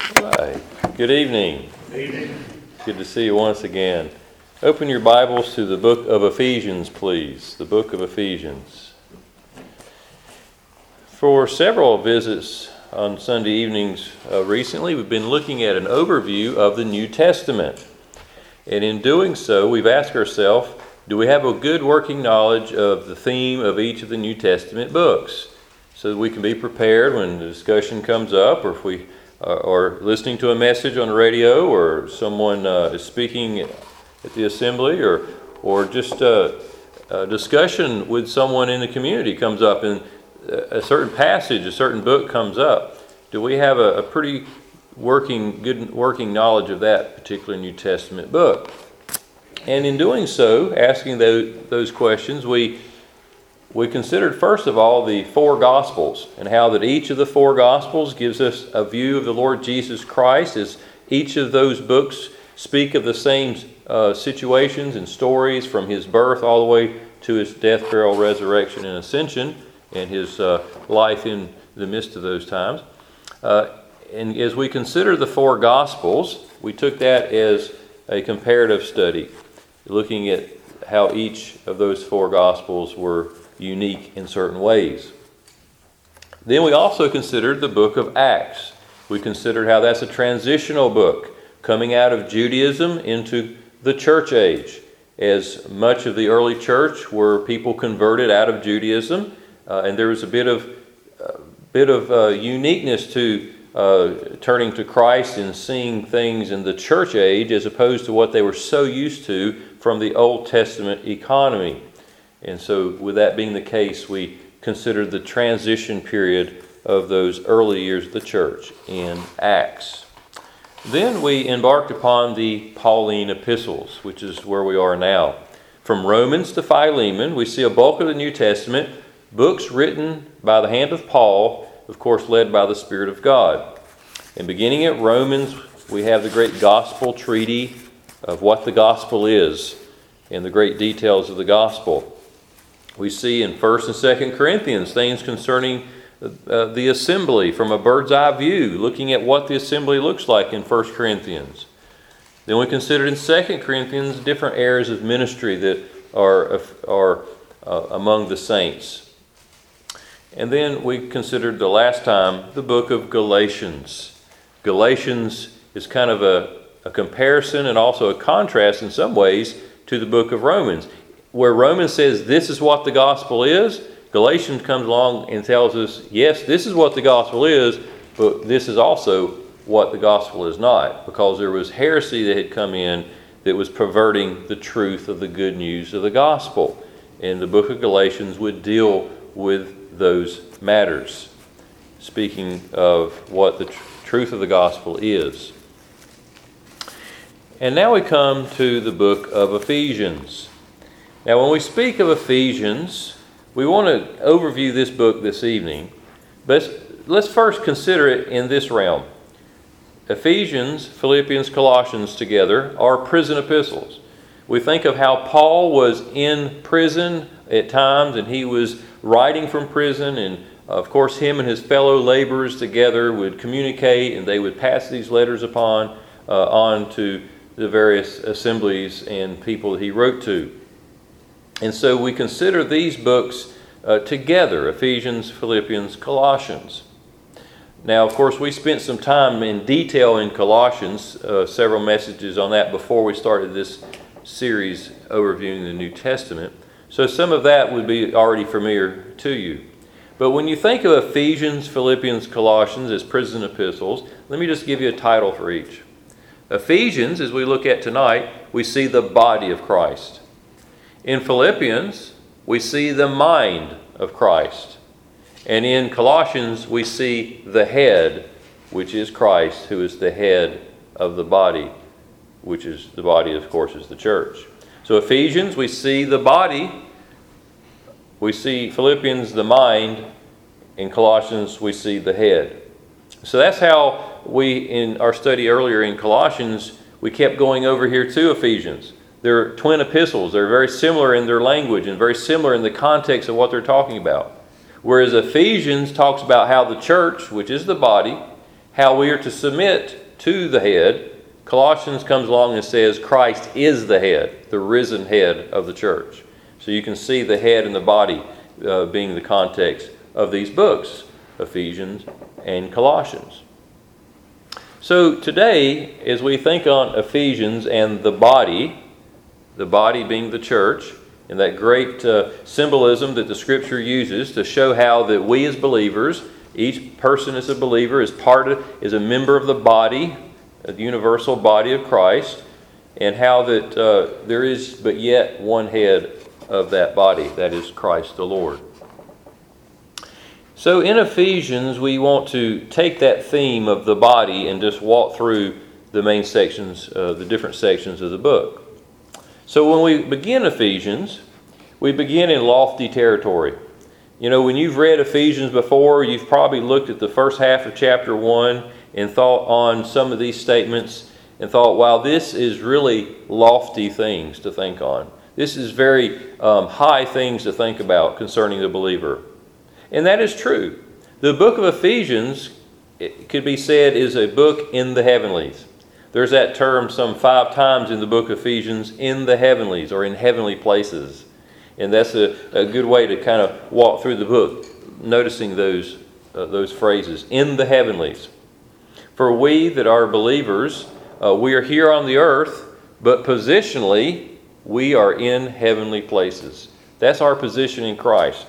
Hi. Good evening. Good evening. Good to see you once again. Open your Bibles to the book of Ephesians, please. The book of Ephesians. For several visits on Sunday evenings recently, we've been looking at an overview of the New Testament. And in doing so, we've asked ourselves, do we have a good working knowledge of the theme of each of the New Testament books? So that we can be prepared when the discussion comes up, or if we are listening to a message on the radio, or someone is speaking at the assembly, or just a discussion with someone in the community comes up, and a certain passage, a certain book comes up. Do we have a pretty good working knowledge of that particular New Testament book? And in doing so, asking those questions, we considered first of all the four Gospels, and how that each of the four Gospels gives us a view of the Lord Jesus Christ, as each of those books speak of the same situations and stories from His birth all the way to His death, burial, resurrection, and ascension, and His life in the midst of those times. And as we consider the four Gospels, we took that as a comparative study, looking at how each of those four Gospels were unique in certain ways. Then we also considered the book of Acts. We considered how that's a transitional book coming out of Judaism into the church age, as much of the early church were people converted out of Judaism, and there was a bit of uniqueness to turning to Christ and seeing things in the church age as opposed to what they were so used to from the Old Testament economy. And so with that being the case, we considered the transition period of those early years of the church in Acts. Then we embarked upon the Pauline epistles, which is where we are now. From Romans to Philemon, we see a bulk of the New Testament, books written by the hand of Paul, of course led by the Spirit of God. And beginning at Romans, we have the great gospel treaty of what the gospel is and the great details of the gospel. We see in 1st and 2nd Corinthians things concerning the assembly from a bird's eye view, looking at what the assembly looks like in 1 Corinthians. Then we considered in 2 Corinthians different areas of ministry that are among the saints. And then we considered the last time the book of Galatians. Galatians is kind of a comparison and also a contrast in some ways to the book of Romans. Where Romans says this is what the gospel is, Galatians comes along and tells us, yes, this is what the gospel is, but this is also what the gospel is not, because there was heresy that had come in that was perverting the truth of the good news of the gospel. And the book of Galatians would deal with those matters, speaking of what the truth of the gospel is. And now we come to the book of Ephesians. Now, when we speak of Ephesians, we want to overview this book this evening, but let's first consider it in this realm. Ephesians, Philippians, Colossians together are prison epistles. We think of how Paul was in prison at times, and he was writing from prison, and of course him and his fellow laborers together would communicate, and they would pass these letters on to the various assemblies and people that he wrote to. And so we consider these books together, Ephesians, Philippians, Colossians. Now, of course, we spent some time in detail in Colossians, several messages on that before we started this series overviewing the New Testament. So some of that would be already familiar to you. But when you think of Ephesians, Philippians, Colossians as prison epistles, let me just give you a title for each. Ephesians, as we look at tonight, we see the body of Christ. In Philippians, we see the mind of Christ. And in Colossians, we see the head, which is Christ, who is the head of the body, which is the body, of course, is the church. So Ephesians, we see the body. We see Philippians, the mind. In Colossians, we see the head. So that's how we, in our study earlier in Colossians, we kept going over here to Ephesians. They're twin epistles. They're very similar in their language and very similar in the context of what they're talking about. Whereas Ephesians talks about how the church, which is the body, how we are to submit to the head, Colossians comes along and says Christ is the head, the risen head of the church. So you can see the head and the body being the context of these books, Ephesians and Colossians. So today, as we think on Ephesians and the body being the church, and that great symbolism that the Scripture uses to show how that we as believers, each person is a believer, is a member of the body, the universal body of Christ, and how that there is but yet one head of that body, that is Christ the Lord. So in Ephesians, we want to take that theme of the body and just walk through the main sections, the different sections of the book. So when we begin Ephesians, we begin in lofty territory. You know, when you've read Ephesians before, you've probably looked at the first half of chapter 1 and thought on some of these statements and thought, wow, this is really lofty things to think on. This is very high things to think about concerning the believer. And that is true. The book of Ephesians, it could be said, is a book in the heavenlies. There's that term some 5 times in the book of Ephesians, in the heavenlies or in heavenly places. And that's a good way to kind of walk through the book, noticing those phrases, in the heavenlies. For we that are believers, we are here on the earth, but positionally, we are in heavenly places. That's our position in Christ.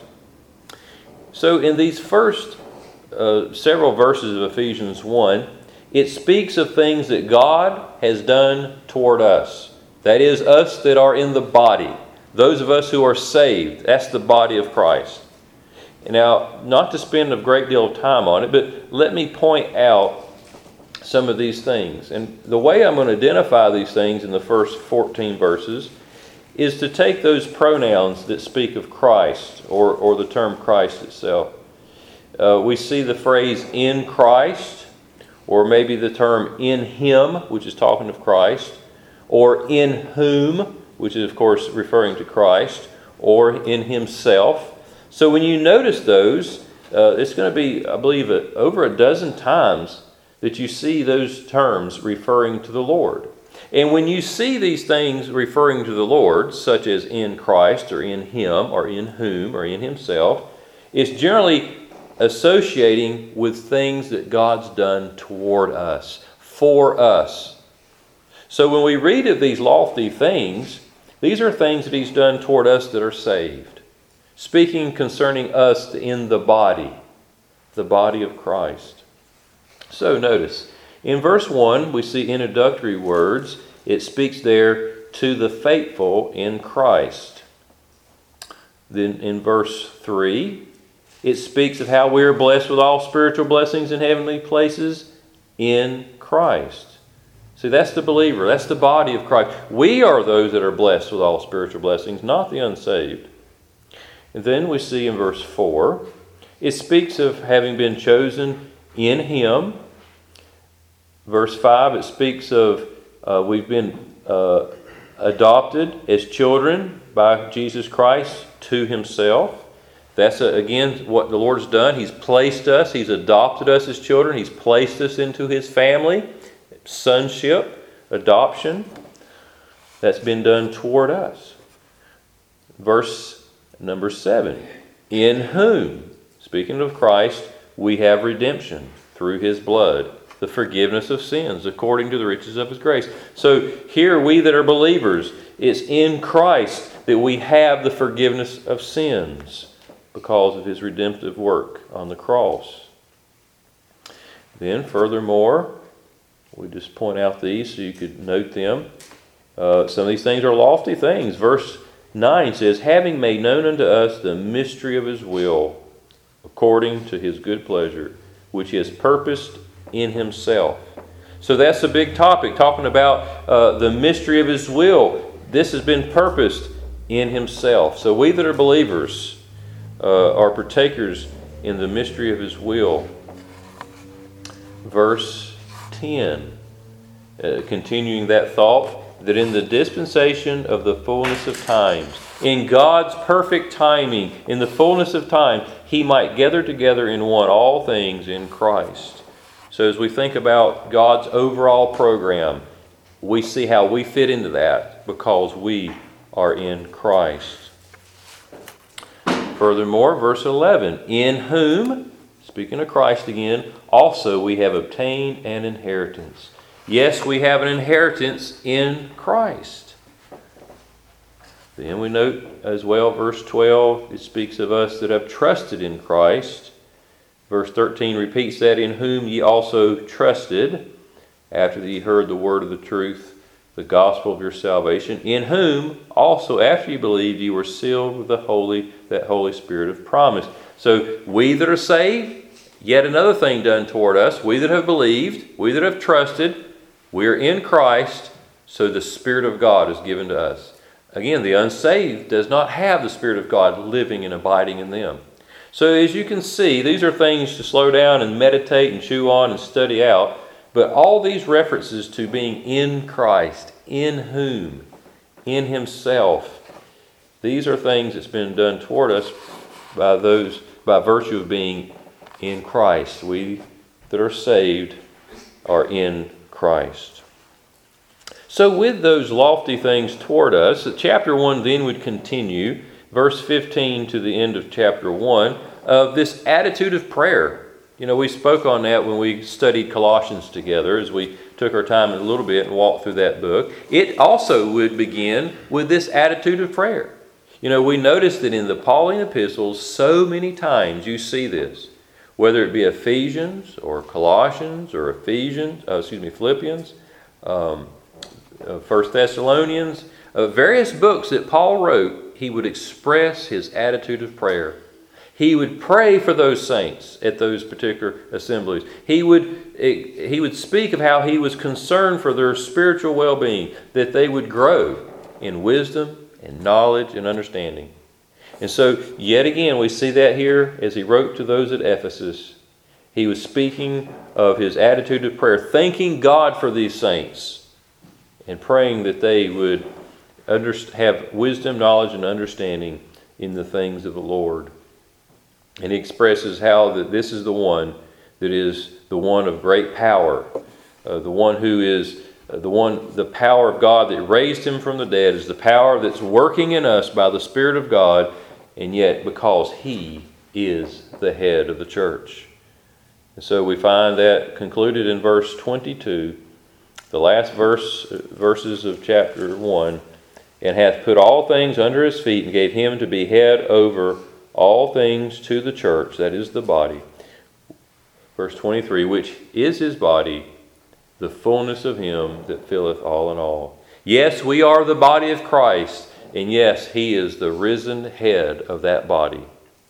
So in these first several verses of Ephesians 1, it speaks of things that God has done toward us. That is, us that are in the body. Those of us who are saved. That's the body of Christ. Now, not to spend a great deal of time on it, but let me point out some of these things. And the way I'm going to identify these things in the first 14 verses is to take those pronouns that speak of Christ, or the term Christ itself. We see the phrase in Christ, or maybe the term in Him, which is talking of Christ, or in whom, which is of course referring to Christ, or in Himself. So when you notice those, it's going to be, I believe, over a dozen times that you see those terms referring to the Lord. And when you see these things referring to the Lord, such as in Christ or in Him or in whom or in Himself, it's generally associating with things that God's done toward us, for us. So when we read of these lofty things, these are things that He's done toward us that are saved. Speaking concerning us in the body of Christ. So notice, in verse 1, we see introductory words. It speaks there to the faithful in Christ. Then in verse 3, it speaks of how we are blessed with all spiritual blessings in heavenly places in Christ. See, that's the believer. That's the body of Christ. We are those that are blessed with all spiritual blessings, not the unsaved. And then we see in verse 4, it speaks of having been chosen in Him. Verse 5, it speaks of we've been adopted as children by Jesus Christ to Himself. That's, again, what the Lord's done. He's placed us. He's adopted us as children. He's placed us into His family. Sonship, adoption, that's been done toward us. Verse number 7, in whom, speaking of Christ, we have redemption through His blood, the forgiveness of sins according to the riches of His grace. So here we that are believers, it's in Christ that we have the forgiveness of sins because of His redemptive work on the cross. Then furthermore, we just point out these so you could note them. Some of these things are lofty things. Verse 9 says, having made known unto us the mystery of His will, according to His good pleasure, which He has purposed in Himself. So that's a big topic, talking about the mystery of His will. This has been purposed in Himself. So we that are believers are partakers in the mystery of His will. Verse 10, continuing that thought, that in the dispensation of the fullness of times, in God's perfect timing, in the fullness of time, He might gather together in one all things in Christ. So as we think about God's overall program, we see how we fit into that because we are in Christ. Furthermore, verse 11, in whom, speaking of Christ again, also we have obtained an inheritance. Yes, we have an inheritance in Christ. Then we note as well, verse 12, it speaks of us that have trusted in Christ. Verse 13 repeats that, in whom ye also trusted, after that ye heard the word of the truth, the gospel of your salvation, in whom also after you believed ye were sealed with that Holy Spirit of promise. So we that are saved, yet another thing done toward us, we that have believed, we that have trusted, we are in Christ, so the Spirit of God is given to us. Again, the unsaved does not have the Spirit of God living and abiding in them. So as you can see, these are things to slow down and meditate and chew on and study out. But all these references to being in Christ, in whom, in Himself, these are things that's been done toward us by virtue of being in Christ. We that are saved are in Christ. So with those lofty things toward us, chapter 1 then would continue, verse 15 to the end of chapter 1, of this attitude of prayer. You know, we spoke on that when we studied Colossians together as we took our time a little bit and walked through that book. It also would begin with this attitude of prayer. You know, we noticed that in the Pauline epistles, so many times you see this, whether it be Ephesians or Colossians or Philippians, 1 Thessalonians, various books that Paul wrote, he would express his attitude of prayer. He would pray for those saints at those particular assemblies. He would speak of how he was concerned for their spiritual well-being, that they would grow in wisdom and knowledge and understanding. And so, yet again, we see that here as he wrote to those at Ephesus. He was speaking of his attitude of prayer, thanking God for these saints and praying that they would have wisdom, knowledge, and understanding in the things of the Lord. And he expresses how that this is the one that is the one of great power, the one who is the power of God that raised him from the dead is the power that's working in us by the Spirit of God, and yet because he is the head of the church. And so we find that concluded in verse 22, the last verses of chapter 1, and hath put all things under his feet and gave him to be head over all things to the church, that is the body. Verse 23, which is his body, the fullness of him that filleth all in all. Yes, we are the body of Christ, and yes, he is the risen head of that body.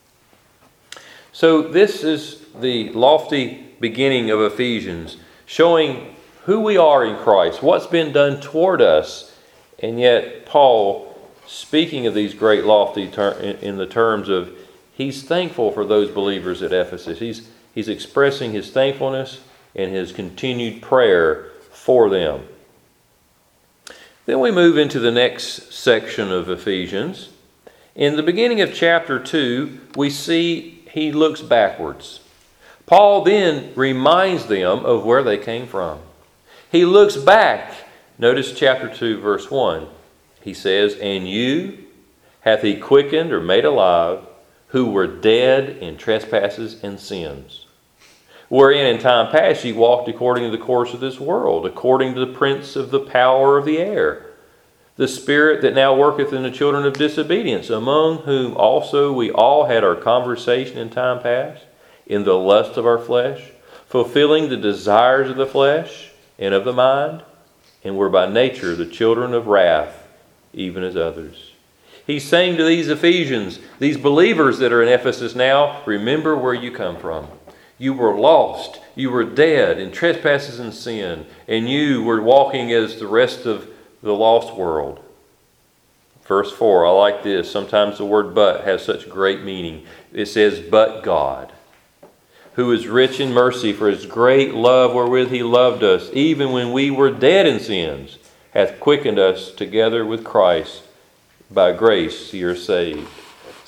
So this is the lofty beginning of Ephesians, showing who we are in Christ, what's been done toward us, and yet Paul, speaking of these great lofty in the terms of he's thankful for those believers at Ephesus. He's expressing his thankfulness and his continued prayer for them. Then we move into the next section of Ephesians. In the beginning of chapter 2, we see he looks backwards. Paul then reminds them of where they came from. He looks back. Notice chapter 2, verse 1. He says, and you hath he quickened or made alive, who were dead in trespasses and sins, wherein in time past ye walked according to the course of this world, according to the prince of the power of the air, the spirit that now worketh in the children of disobedience, among whom also we all had our conversation in time past, in the lust of our flesh, fulfilling the desires of the flesh and of the mind, and were by nature the children of wrath, even as others. He's saying to these Ephesians, these believers that are in Ephesus now, remember where you come from. You were lost. You were dead in trespasses and sin, and you were walking as the rest of the lost world. Verse 4, I like this. Sometimes the word but has such great meaning. It says, but God, who is rich in mercy for his great love wherewith he loved us, even when we were dead in sins, hath quickened us together with Christ. By grace ye are saved.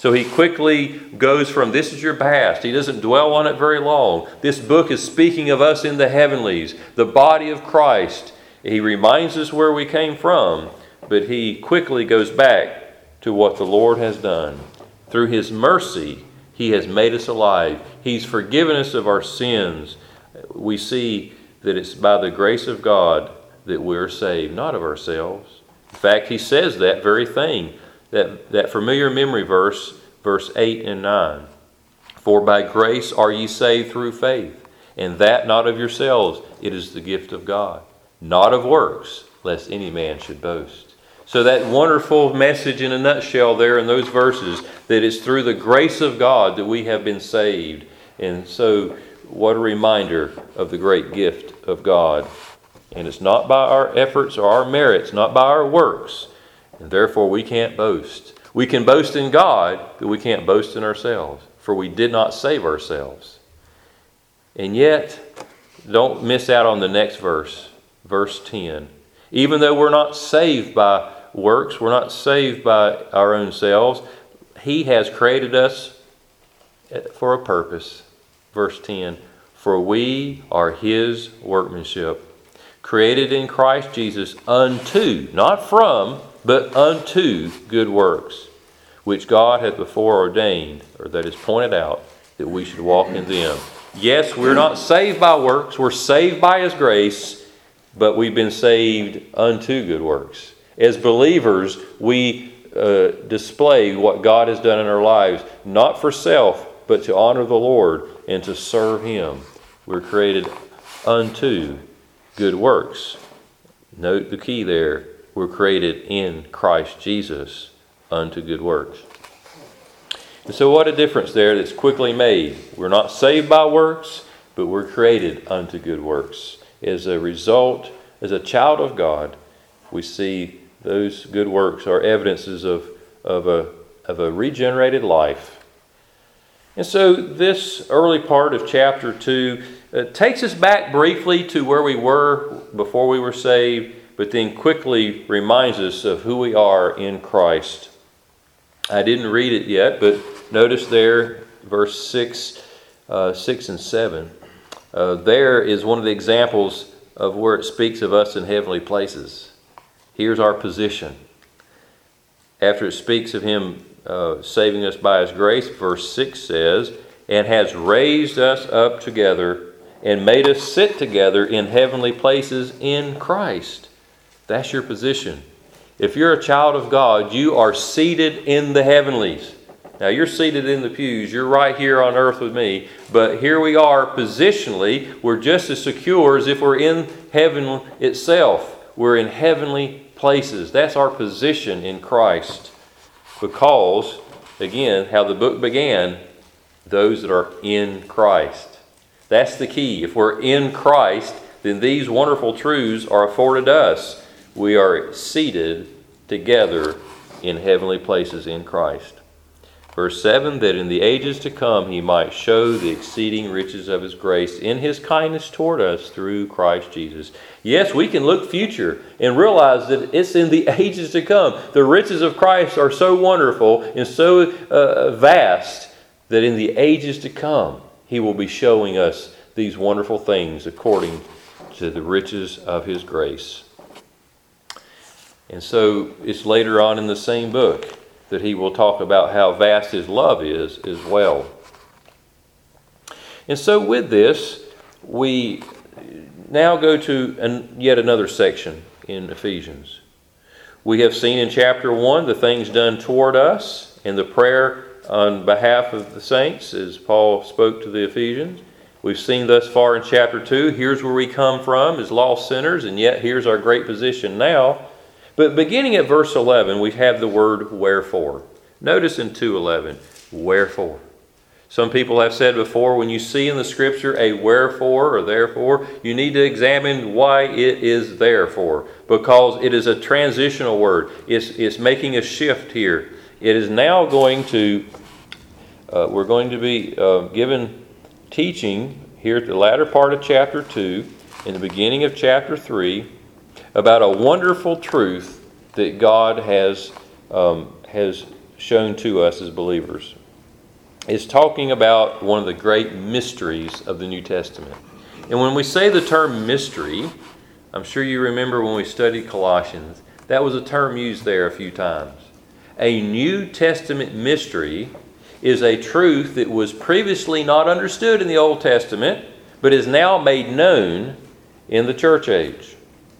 So he quickly goes from this is your past. He doesn't dwell on it very long. This book is speaking of us in the heavenlies, the body of Christ. He reminds us where we came from, but he quickly goes back to what the Lord has done. Through his mercy, he has made us alive. He's forgiven us of our sins. We see that it's by the grace of God that we're saved, not of ourselves. In fact, he says that very thing, that familiar memory verse 8 and 9. For by grace are ye saved through faith, and that not of yourselves, it is the gift of God, not of works, lest any man should boast. So that wonderful message in a nutshell there in those verses, that it's through the grace of God that we have been saved. And so what a reminder of the great gift of God. And it's not by our efforts or our merits, not by our works. And therefore we can't boast. We can boast in God, but we can't boast in ourselves, for we did not save ourselves. And yet, don't miss out on the next verse, verse 10. Even though we're not saved by works, we're not saved by our own selves, he has created us for a purpose. Verse 10, for we are his workmanship, created in Christ Jesus unto, not from, but unto good works, which God hath before ordained, or that is pointed out, that we should walk in them. Yes, we're not saved by works, we're saved by his grace, but we've been saved unto good works. As believers, we display what God has done in our lives, not for self, but to honor the Lord and to serve him. We're created unto good works. Note the key there. We're created in Christ Jesus unto good works. And so what a difference there that's quickly made. We're not saved by works, but we're created unto good works. As a result, as a child of God, we see those good works are evidences of a regenerated life. And so this early part of chapter 2 takes us back briefly to where we were before we were saved, but then quickly reminds us of who we are in Christ. I didn't read it yet, but notice there, verse 6 and 7. There is one of the examples of where it speaks of us in heavenly places. Here's our position. After it speaks of him saving us by his grace, verse 6 says, and has raised us up together and made us sit together in heavenly places in Christ. That's your position. If you're a child of God, you are seated in the heavenlies. Now you're seated in the pews. You're right here on earth with me. But here we are positionally. We're just as secure as if we're in heaven itself. We're in heavenly places. That's our position in Christ. Because, again, how the book began, those that are in Christ. That's the key. If we're in Christ, then these wonderful truths are afforded us. We are seated together in heavenly places in Christ. Verse 7, that in the ages to come he might show the exceeding riches of his grace in his kindness toward us through Christ Jesus. Yes, we can look future and realize that it's in the ages to come. The riches of Christ are so wonderful and so vast that in the ages to come he will be showing us these wonderful things according to the riches of his grace. And so it's later on in the same book that he will talk about how vast his love is as well. And so with this, we now go to yet another section in Ephesians. We have seen in chapter 1 the things done toward us and the prayer on behalf of the saints as Paul spoke to the Ephesians. We've seen thus far in chapter 2, here's where we come from as lost sinners, and yet here's our great position now. But beginning at verse 11, we have the word wherefore. Notice in 2:11, wherefore. Some people have said before, when you see in the scripture a wherefore or therefore, you need to examine why it is therefore, because it is a transitional word. It's making a shift here. It is now going to, we're going to be given teaching here at the latter part of chapter 2, in the beginning of chapter 3, about a wonderful truth that God has shown to us as believers. It's talking about one of the great mysteries of the New Testament. And when we say the term mystery, I'm sure you remember when we studied Colossians, that was a term used there a few times. A New Testament mystery is a truth that was previously not understood in the Old Testament, but is now made known in the church age.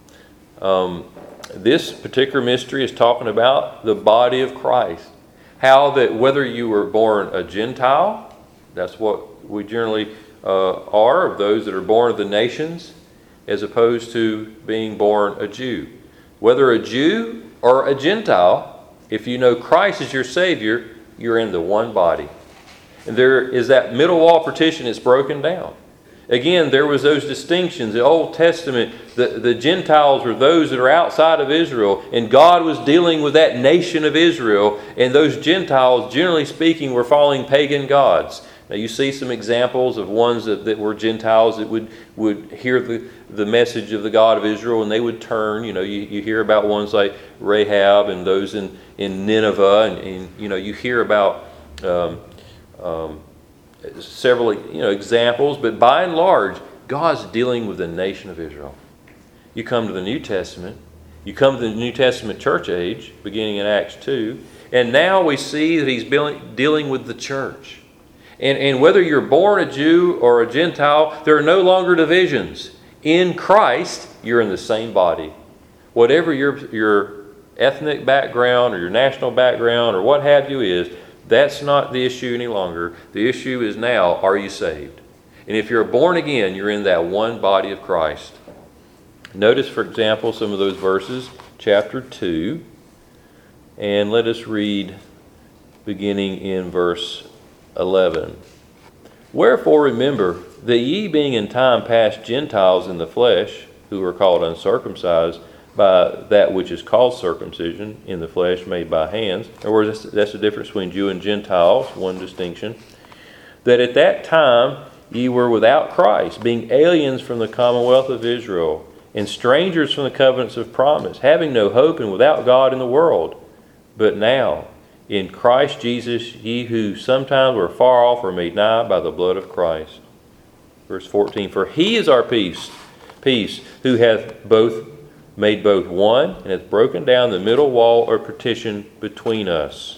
This particular mystery is talking about the body of Christ. How that whether you were born a Gentile, that's what we generally are, of those that are born of the nations, as opposed to being born a Jew. Whether a Jew or a Gentile, if you know Christ as your Savior, you're in the one body. And there is that middle wall partition is broken down. Again, there was those distinctions. The Old Testament, the Gentiles were those that are outside of Israel, and God was dealing with that nation of Israel, and those Gentiles, generally speaking, were following pagan gods. Now you see some examples of ones that were Gentiles that would hear the message of the God of Israel, and they would turn. You hear about ones like Rahab and those in Nineveh, and you hear about several examples, but by and large, God's dealing with the nation of Israel. You come to the New Testament, you come to the New Testament church age, beginning in Acts 2, and now we see that He's dealing with the church. And whether you're born a Jew or a Gentile, there are no longer divisions. In Christ, you're in the same body. Whatever your ethnic background or your national background or what have you is, that's not the issue any longer. The issue is now, are you saved? And if you're born again, you're in that one body of Christ. Notice, for example, some of those verses, chapter 2, and let us read beginning in verse 11. Wherefore remember that ye being in time past Gentiles in the flesh, who are called uncircumcised, by that which is called circumcision in the flesh made by hands. In other words, that's the difference between Jew and Gentiles, one distinction. That at that time ye were without Christ, being aliens from the commonwealth of Israel, and strangers from the covenants of promise, having no hope and without God in the world. But now, in Christ Jesus, ye who sometimes were far off are made nigh by the blood of Christ. Verse 14, for He is our peace, who hath made both one, and hath broken down the middle wall or partition between us.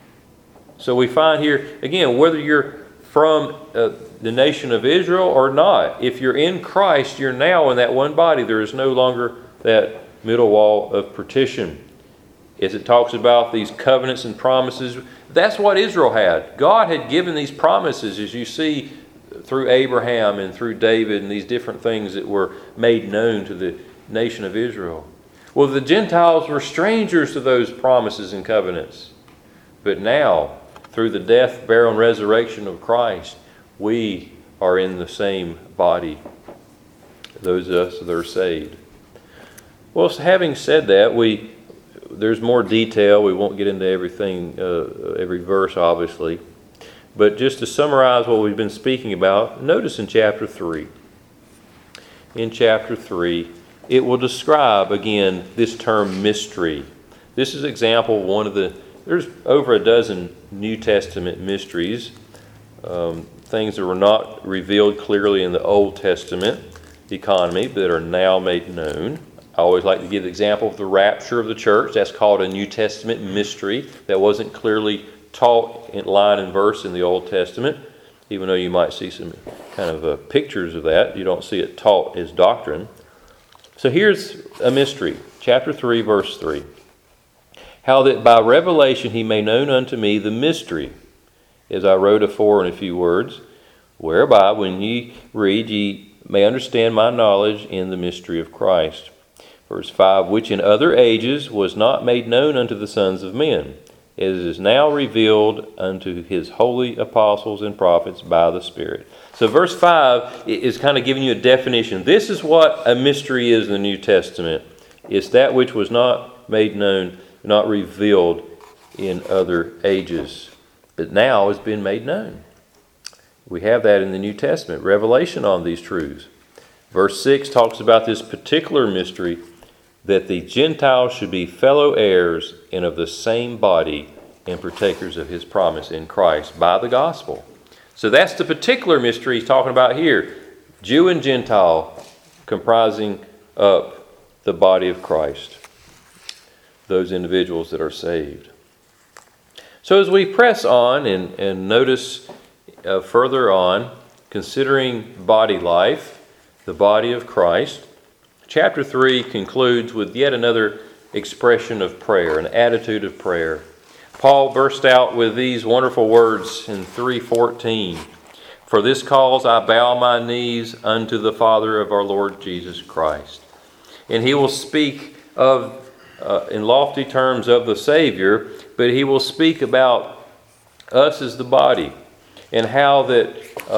So we find here, again, whether you're from the nation of Israel or not, if you're in Christ, you're now in that one body. There is no longer that middle wall of partition. As it talks about these covenants and promises, that's what Israel had. God had given these promises, as you see through Abraham and through David and these different things that were made known to the nation of Israel. Well, the Gentiles were strangers to those promises and covenants. But now, through the death, burial, and resurrection of Christ, we are in the same body, those of us that are saved. Well, having said that, there's more detail. We won't get into everything, every verse, obviously. But just to summarize what we've been speaking about, notice in chapter 3. In chapter 3, it will describe, again, this term mystery. This is an example of one of there's over a dozen New Testament mysteries, things that were not revealed clearly in the Old Testament economy, but are now made known. I always like to give the example of the rapture of the church. That's called a New Testament mystery that wasn't clearly taught in line and verse in the Old Testament, even though you might see some kind of pictures of that. You don't see it taught as doctrine. So here's a mystery. Chapter 3, verse 3. How that by revelation He made known unto me the mystery, as I wrote afore in a few words, whereby when ye read ye may understand my knowledge in the mystery of Christ. Verse 5, which in other ages was not made known unto the sons of men, as it is now revealed unto His holy apostles and prophets by the Spirit. So verse 5 is kind of giving you a definition. This is what a mystery is in the New Testament. It's that which was not made known, not revealed in other ages, but now has been made known. We have that in the New Testament, revelation on these truths. Verse 6 talks about this particular mystery, that the Gentiles should be fellow heirs and of the same body, and partakers of his promise in Christ by the gospel. So that's the particular mystery he's talking about here. Jew and Gentile comprising up the body of Christ, those individuals that are saved. So as we press on and notice further on, considering body life, the body of Christ, chapter 3 concludes with yet another expression of prayer, an attitude of prayer. Paul burst out with these wonderful words in 3:14. For this cause I bow my knees unto the Father of our Lord Jesus Christ. And he will speak of, in lofty terms, of the Savior, but he will speak about us as the body and how that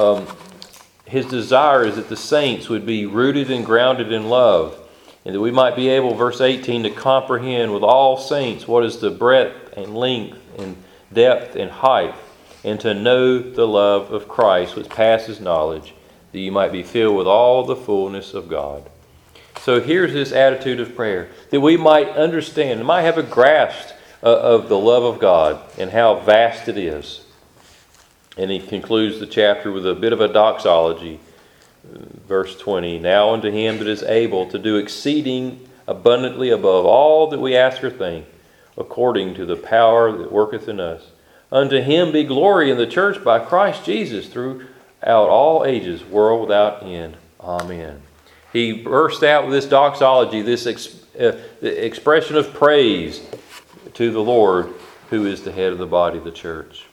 his desire is that the saints would be rooted and grounded in love, and that we might be able, verse 18, to comprehend with all saints what is the breadth and length and depth and height, and to know the love of Christ which passes knowledge, that you might be filled with all the fullness of God. So here's this attitude of prayer, that we might understand, and might have a grasp of the love of God and how vast it is. And he concludes the chapter with a bit of a doxology. Verse 20, now unto him that is able to do exceeding abundantly above all that we ask or think, according to the power that worketh in us. Unto him be glory in the church by Christ Jesus throughout all ages, world without end. Amen. He burst out with this doxology, this expression of praise to the Lord, who is the head of the body of the church.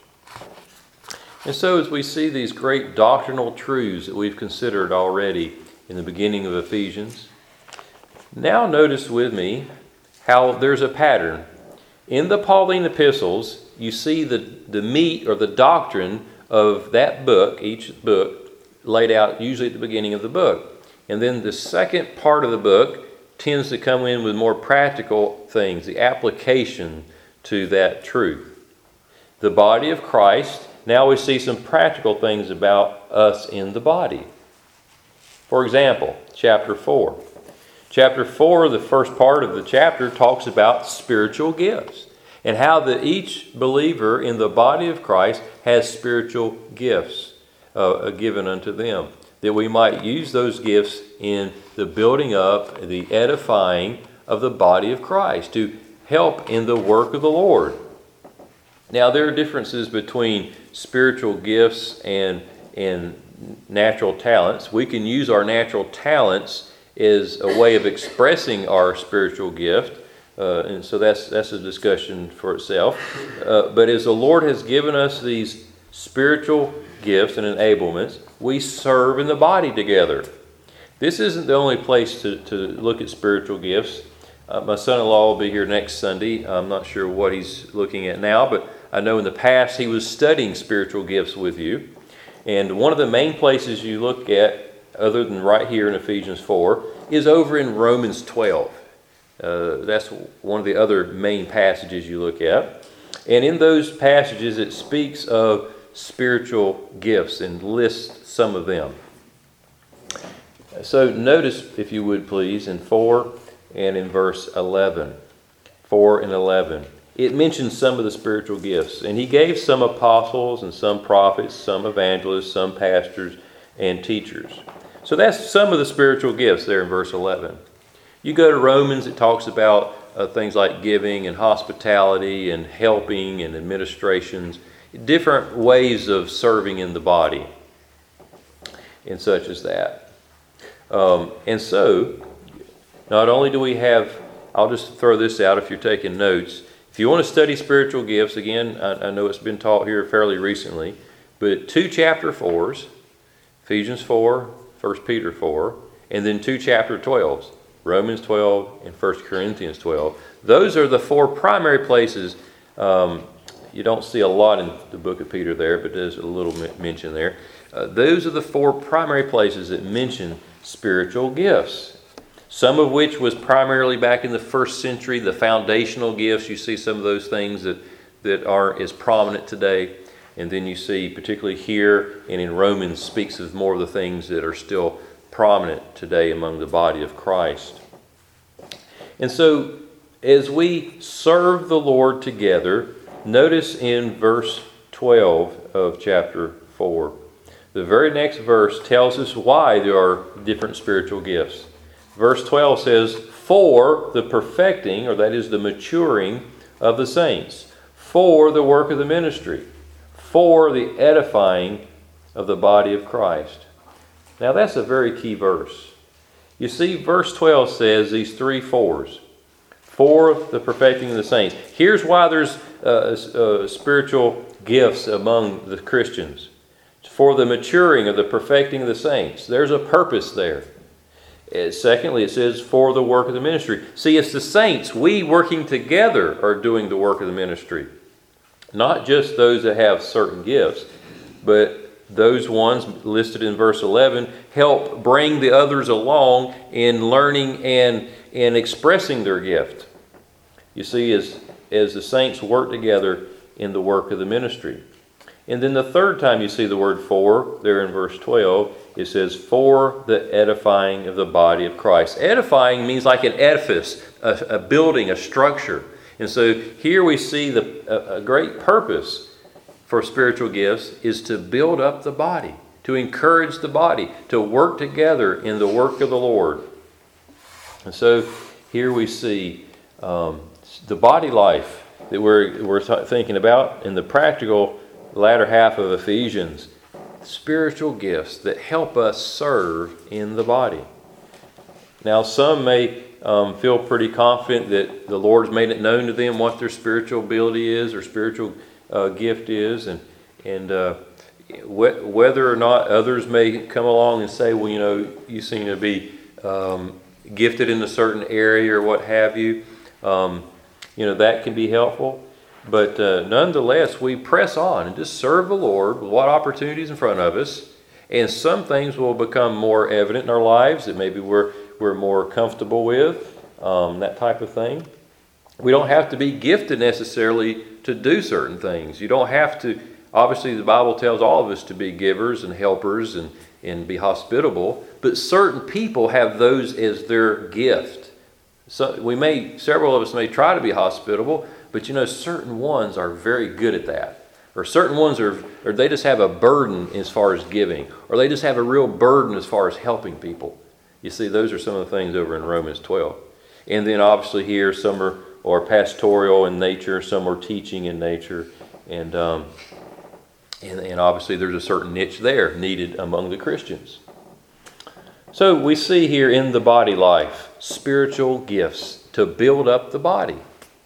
And so as we see these great doctrinal truths that we've considered already in the beginning of Ephesians, now notice with me how there's a pattern. In the Pauline epistles, you see the meat or the doctrine of that book, each book, laid out usually at the beginning of the book. And then the second part of the book tends to come in with more practical things, the application to that truth. The body of Christ, now we see some practical things about us in the body. For example, chapter 4. Chapter 4, the first part of the chapter, talks about spiritual gifts and how that each believer in the body of Christ has spiritual gifts given unto them, that we might use those gifts in the building up, the edifying of the body of Christ, to help in the work of the Lord. Now, there are differences between spiritual gifts and natural talents. We can use our natural talents as a way of expressing our spiritual gift, and so that's a discussion for itself. But as the Lord has given us these spiritual gifts and enablements, we serve in the body together. This isn't the only place to look at spiritual gifts. My son-in-law will be here next Sunday. I'm not sure what he's looking at now, but I know in the past he was studying spiritual gifts with you. And one of the main places you look at, other than right here in Ephesians 4, is over in Romans 12. That's one of the other main passages you look at. And in those passages it speaks of spiritual gifts and lists some of them. So notice, if you would please, in 4 and in verse 11. 4 and 11. It mentions some of the spiritual gifts. And he gave some apostles and some prophets, some evangelists, some pastors and teachers. So that's some of the spiritual gifts there in verse 11. You go to Romans, it talks about things like giving and hospitality and helping and administrations, different ways of serving in the body and such as that. And so, not only do we have, I'll just throw this out if you're taking notes. If you want to study spiritual gifts, again, I know it's been taught here fairly recently, but 2 chapter 4s, Ephesians 4, 1 Peter 4, and then 2 chapter 12s, Romans 12 and 1 Corinthians 12. Those are the 4 primary places. You don't see a lot in the book of Peter there, but there's a little mention there. Those are the 4 primary places that mention spiritual gifts. Some of which was primarily back in the first century, the foundational gifts. You see some of those things that aren't as prominent today. And then you see, particularly here and in Romans, speaks of more of the things that are still prominent today among the body of Christ. And so, as we serve the Lord together, Notice in verse 12 of chapter 4. The very next verse tells us why there are different spiritual gifts. Verse 12 says, "For the perfecting," or that is the maturing of the saints, for the work of the ministry, for the edifying of the body of Christ. Now that's a very key verse. You see, verse 12 says these three fours. For the perfecting of the saints. Here's why there's spiritual gifts among the Christians. For the maturing of the perfecting of the saints. There's a purpose there. Secondly, it says for the work of the ministry. See, it's the saints, we working together, are doing the work of the ministry. Not just those that have certain gifts, but those ones listed in verse 11 help bring the others along in learning and expressing their gift. You see, as the saints work together in the work of the ministry. And then the third time you see the word for, there in verse 12, it says, for the edifying of the body of Christ. Edifying means like an edifice, a building, a structure. And so here we see a great purpose for spiritual gifts is to build up the body, to encourage the body, to work together in the work of the Lord. And so here we see the body life that we're thinking about in the practical latter half of Ephesians. Spiritual gifts that help us serve in the body. Now, some may feel pretty confident that the Lord's made it known to them what their spiritual ability is or spiritual gift is, and whether or not others may come along and say, well, you seem to be gifted in a certain area or what have you. That can be helpful. But nonetheless, we press on and just serve the Lord with what opportunities in front of us. And some things will become more evident in our lives that maybe we're more comfortable with, that type of thing. We don't have to be gifted necessarily to do certain things. You don't have to. Obviously, the Bible tells all of us to be givers and helpers and be hospitable. But certain people have those as their gift. So several of us may try to be hospitable, but certain ones are very good at that. Or certain ones or they just have a burden as far as giving. Or they just have a real burden as far as helping people. You see, those are some of the things over in Romans 12. And then obviously here, some are pastoral in nature, some are teaching in nature. And obviously there's a certain niche there needed among the Christians. So we see here in the body life, spiritual gifts to build up the body.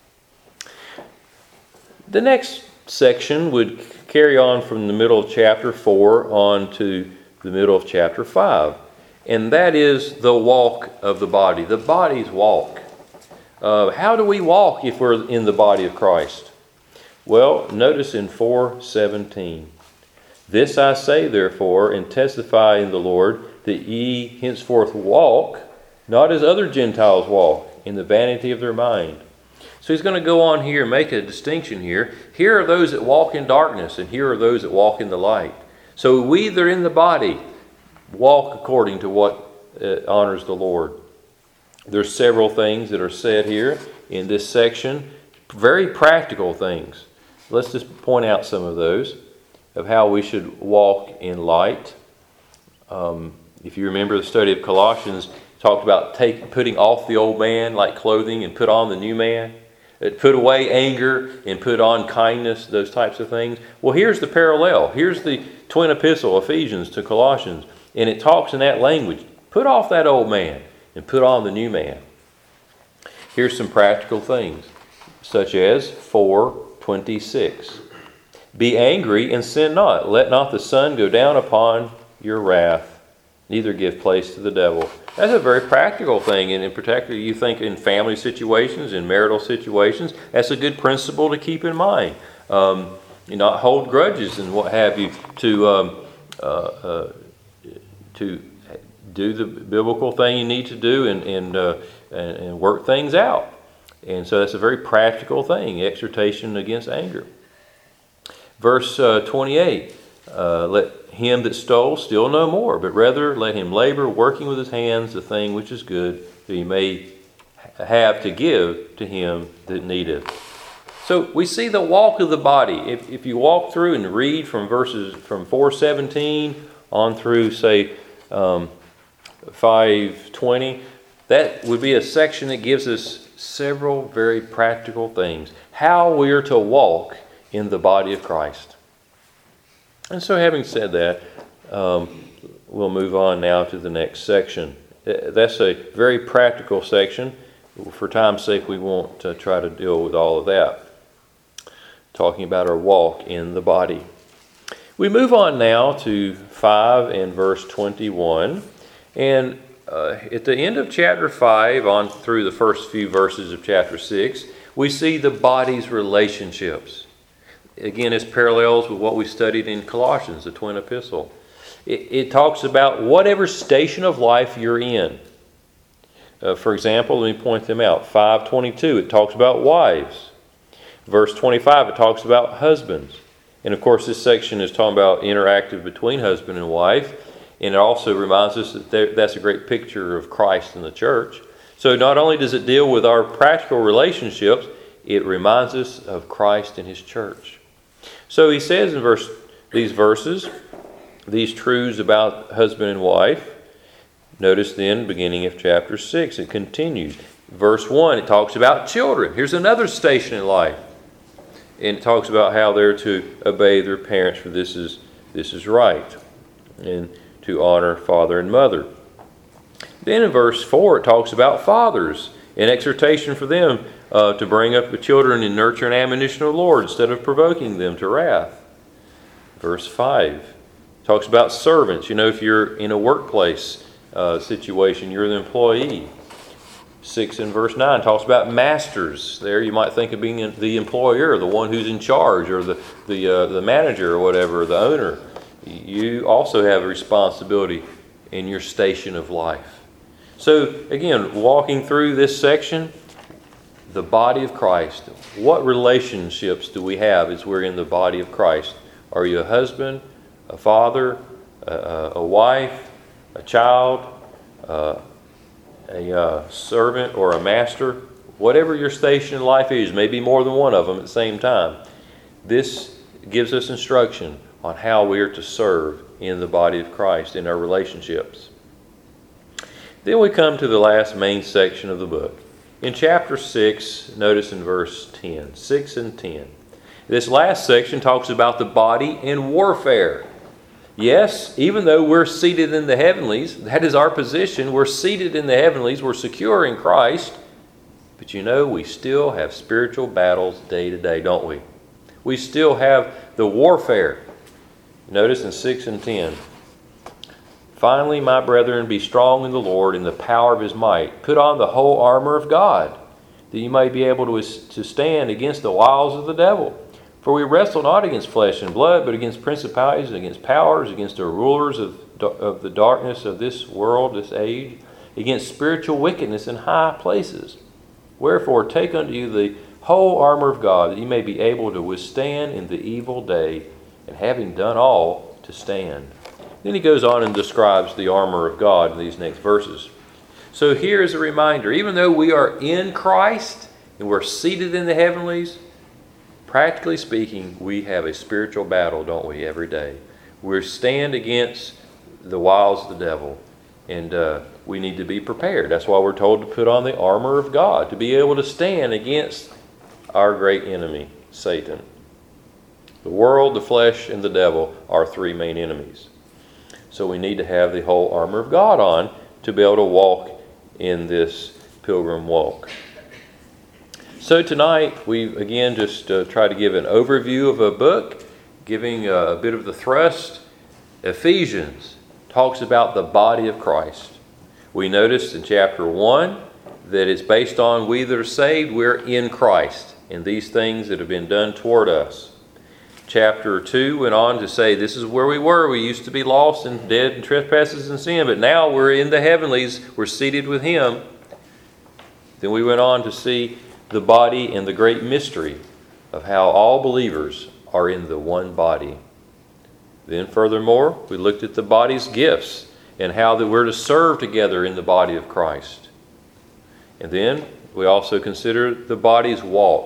The next section would carry on from the middle of chapter 4 on to the middle of chapter 5. And that is the walk of the body, the body's walk. How do we walk if we're in the body of Christ? Well, notice in 4:17. This I say, therefore, and testify in the Lord, that ye henceforth walk, not as other Gentiles walk, in the vanity of their mind. So he's going to go on here and make a distinction here. Here are those that walk in darkness, and here are those that walk in the light. So we that are in the body walk according to what honors the Lord. There's several things that are said here in this section, very practical things. Let's just point out some of those, of how we should walk in light. If you remember the study of Colossians, it talked about putting off the old man like clothing and put on the new man. It put away anger and put on kindness, those types of things. Well, here's the parallel. Here's the twin epistle, Ephesians to Colossians, and it talks in that language. Put off that old man and put on the new man. Here's some practical things, such as 4:26. Be angry and sin not. Let not the sun go down upon your wrath, neither give place to the devil. That's a very practical thing, and in particular, you think in family situations, in marital situations, that's a good principle to keep in mind. You not hold grudges and what have you, to do the biblical thing you need to do and work things out. And so that's a very practical thing, exhortation against anger. Verse 28, let him that stole steal no more, but rather let him labor, working with his hands the thing which is good, that he may have to give to him that needeth. So we see the walk of the body. If you walk through and read from verses from 4:17 on through, say, 5:20, that would be a section that gives us several very practical things. How we are to walk in the body of Christ. And so having said that, we'll move on now to the next section. That's a very practical section. For time's sake, we won't try to deal with all of that. Talking about our walk in the body. We move on now to 5 and verse 21. And at the end of chapter 5, on through the first few verses of chapter 6, we see the body's relationships. Again, it's parallels with what we studied in Colossians, the twin epistle. It talks about whatever station of life you're in. For example, let me point them out. 5:22, it talks about wives. Verse 25, it talks about husbands. And of course, this section is talking about interactive between husband and wife. And it also reminds us that that's a great picture of Christ and the church. So not only does it deal with our practical relationships, it reminds us of Christ and His church. So he says in these verses, these truths about husband and wife. Notice then, beginning of chapter 6, it continues. Verse 1, it talks about children. Here's another station in life. And it talks about how they're to obey their parents, for this is right. And to honor father and mother. Then in verse 4, it talks about fathers, an exhortation for them to bring up the children in nurture and admonition of the Lord instead of provoking them to wrath. Verse 5 talks about servants. You know, if you're in a workplace situation, you're the employee. 6 and verse 9 talks about masters. There you might think of being the employer, the one who's in charge, or the manager or whatever, the owner. You also have a responsibility in your station of life. So again, walking through this section, the body of Christ. What relationships do we have as we're in the body of Christ? Are you a husband, a father, a wife, a child, a servant, or a master? Whatever your station in life is, maybe more than one of them at the same time. This gives us instruction on how we are to serve in the body of Christ in our relationships. Then we come to the last main section of the book. In chapter 6, notice in verse 10, 6 and 10. This last section talks about the body and warfare. Yes, even though we're seated in the heavenlies, that is our position. We're seated in the heavenlies. We're secure in Christ. But you know, we still have spiritual battles day to day, don't we? We still have the warfare. Notice in 6 and 10. Finally, my brethren, be strong in the Lord in the power of His might. Put on the whole armor of God, that you may be able to stand against the wiles of the devil. For we wrestle not against flesh and blood, but against principalities, against powers, against the rulers of the darkness of this world, this age, against spiritual wickedness in high places. Wherefore take unto you the whole armor of God, that you may be able to withstand in the evil day, and having done all, to stand. Then he goes on and describes the armor of God in these next verses. So here is a reminder, even though we are in Christ and we're seated in the heavenlies, practically speaking, we have a spiritual battle, don't we, every day. We stand against the wiles of the devil, and we need to be prepared. That's why we're told to put on the armor of God, to be able to stand against our great enemy, Satan. The world, the flesh, and the devil are three main enemies. So we need to have the whole armor of God on to be able to walk in this pilgrim walk. So tonight we again just try to give an overview of a book, giving a bit of the thrust. Ephesians talks about the body of Christ. We noticed in chapter 1 that it's based on we that are saved, we're in Christ, and these things that have been done toward us. Chapter 2 went on to say this is where we were. We used to be lost and dead in trespasses and sin, but now we're in the heavenlies. We're seated with Him. Then we went on to see the body and the great mystery of how all believers are in the one body. Then furthermore, we looked at the body's gifts and how that we're to serve together in the body of Christ. And then we also considered the body's walk,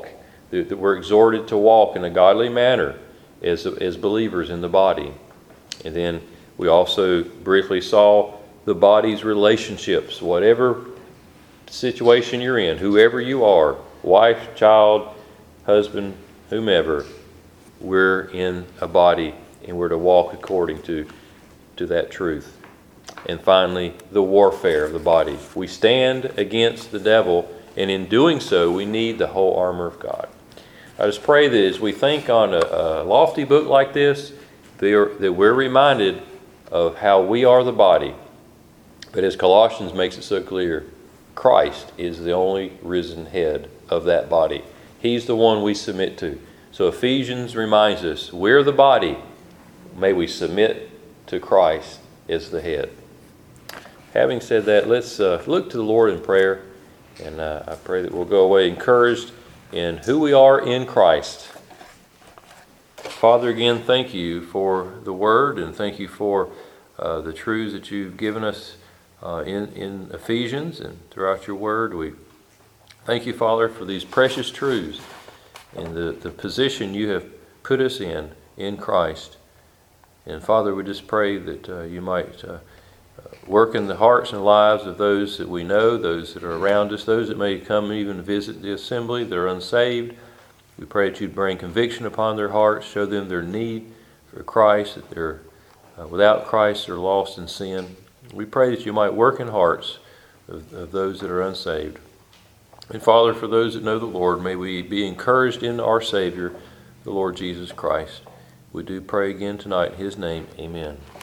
that we're exhorted to walk in a godly manner as believers in the body. And then we also briefly saw the body's relationships. Whatever situation you're in, whoever you are, wife, child, husband, whomever, we're in a body and we're to walk according to that truth. And finally, the warfare of the body. We stand against the devil, and in doing so, we need the whole armor of God. I just pray that as we think on a lofty book like this, that we're reminded of how we are the body. But as Colossians makes it so clear, Christ is the only risen head of that body. He's the one we submit to. So Ephesians reminds us, we're the body. May we submit to Christ as the head. Having said that, let's look to the Lord in prayer. And I pray that we'll go away encouraged in who we are in Christ. Father, again, thank you for the Word, and thank you for the truths that you've given us in Ephesians and throughout your Word. We thank you, Father, for these precious truths and the position you have put us in Christ. And Father, we just pray that you might work in the hearts and lives of those that we know, those that are around us, those that may come even visit the assembly that are unsaved. We pray that you'd bring conviction upon their hearts, show them their need for Christ, that they're without Christ, they're lost in sin. We pray that you might work in hearts of those that are unsaved. And Father, for those that know the Lord, may we be encouraged in our Savior, the Lord Jesus Christ. We do pray again tonight in His name. Amen.